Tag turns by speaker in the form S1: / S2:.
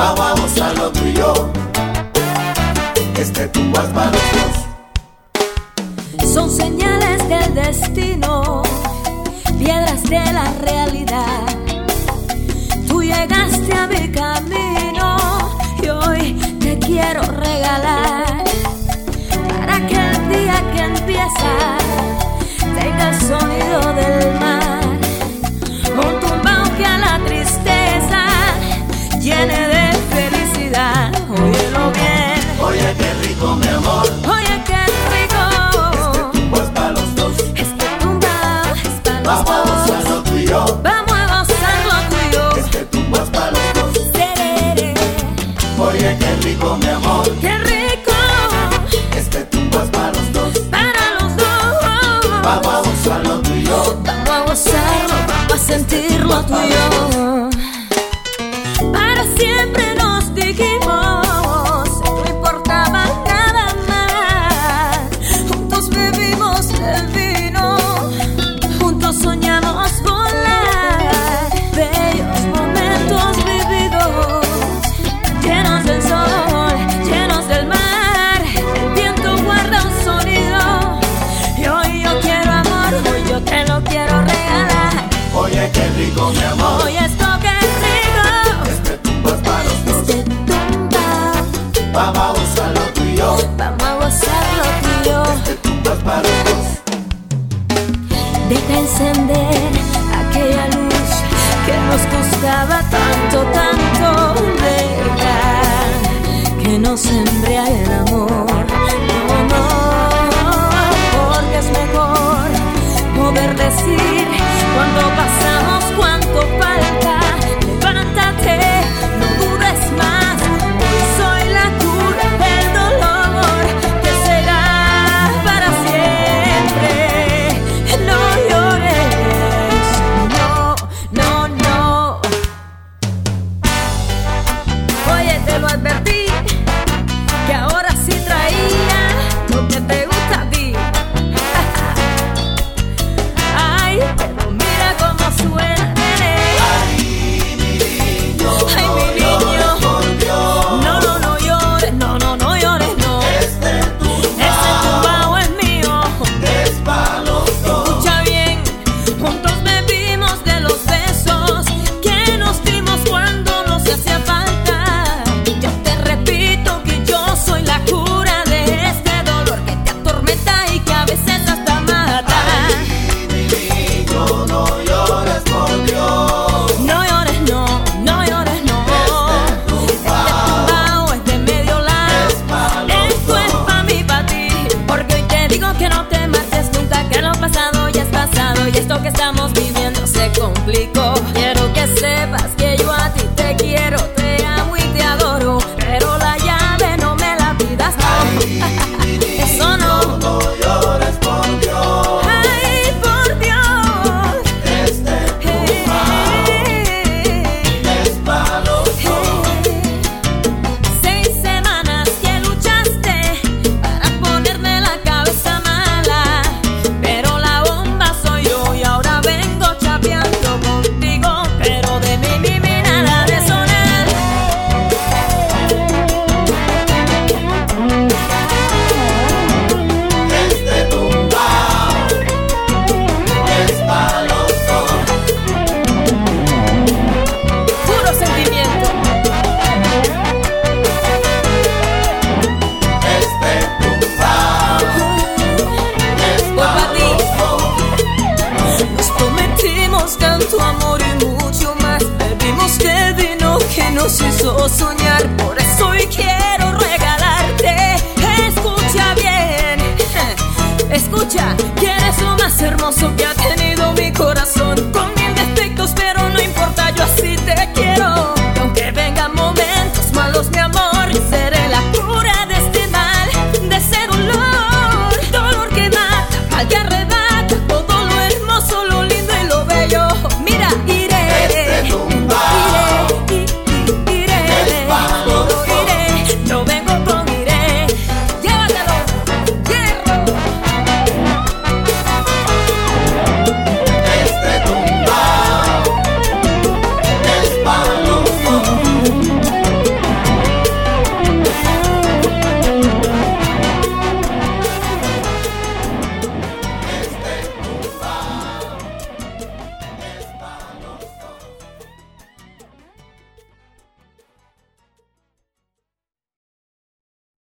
S1: Vamos a gozarlo tú y yo. Tumbas para los dos.
S2: Son señales del destino, piedras de la realidad. Tú llegaste a mi camino y hoy te quiero regalar, para que el día que empieza tenga el sonido del mar, un tumbao que a la tristeza llene de felicidad. Óyelo bien.
S1: Oye, qué rico, mi amor.
S2: Oye, qué rico.
S1: Tumbao es para los dos.
S2: Tumbao es para los dos.
S1: Vamos a gozarlo tú y yo.
S2: Vamos a gozarlo tú y yo.
S1: Tumbao es para los dos.
S2: Serere.
S1: Oye, qué rico, mi amor.
S2: Qué rico.
S1: Tumbao es para los dos.
S2: Para los dos.
S1: Vamos a gozarlo tú y yo.
S2: Vamos a gozarlo, vamos a sentirlo tú y yo. Para siempre nos dijimos.
S1: Oye, qué rico, mi amor.
S2: Oye, esto qué rico.
S1: Tumbao es para los dos.
S2: Tumbao.
S1: Vamos a gozarlo tú y yo.
S2: Vamos a gozarlo tú y yo.
S1: Tumbao es para los dos.
S2: Deja encender aquella luz que nos gustaba tanto, tanto. Deja que nos embriague el amor. No, no, porque es mejor poder decir cuando pasamos cuánto falta. Levántate, no dudes más. Hoy soy la cura del dolor que será para siempre. No llores, no, no, no. Oye, te lo advertí, que ahora sí traía lo que te gusta a ti. Ay, pero mira cómo suena, nene.
S1: Ay, mi niño.
S2: Ay, mi niño.
S1: Por Dios.
S2: No, no, no llores, no, no, no llores, no. Ese tumbao es mío.
S1: Es para los dos.
S2: Escucha bien, juntos bebimos de los besos que nos dimos cuando nos hacía falta. Yo te repito que yo soy la cura de este dolor que te atormenta y que a veces hasta mata.
S1: Mi niño, no llores, por Dios.
S2: No llores, no, no llores, no. Este tumbao es de medio lado. Esto es pa' mí, pa' ti. Porque hoy te digo que no te marches nunca, que lo pasado ya es pasado y esto que estamos viviendo se complicó. Quiero que sepas que yo a ti te quiero, te amo y te adoro, pero la llave no me la pidas, no. Eso no.
S1: No llores, por Dios.
S2: Ay, por Dios.
S1: Es para los dos.
S2: 6 semanas que luchaste para ponerme la cabeza mala, pero la bomba soy yo y ahora vengo chapeando contigo, pero de mí nada de sonar.
S1: Tumbao es para los dos.
S2: Puro sentimiento.
S1: Tumbao es
S2: Voy pa'
S1: para
S2: ti.
S1: los dos.
S2: Nos prometimos tanto amor y mucho más. Bebimos de vino que nos hizo soñar. Por eso hoy quiero regalarte. Escucha bien. Escucha, que eres lo más hermoso que ha tenido mi corazón. Con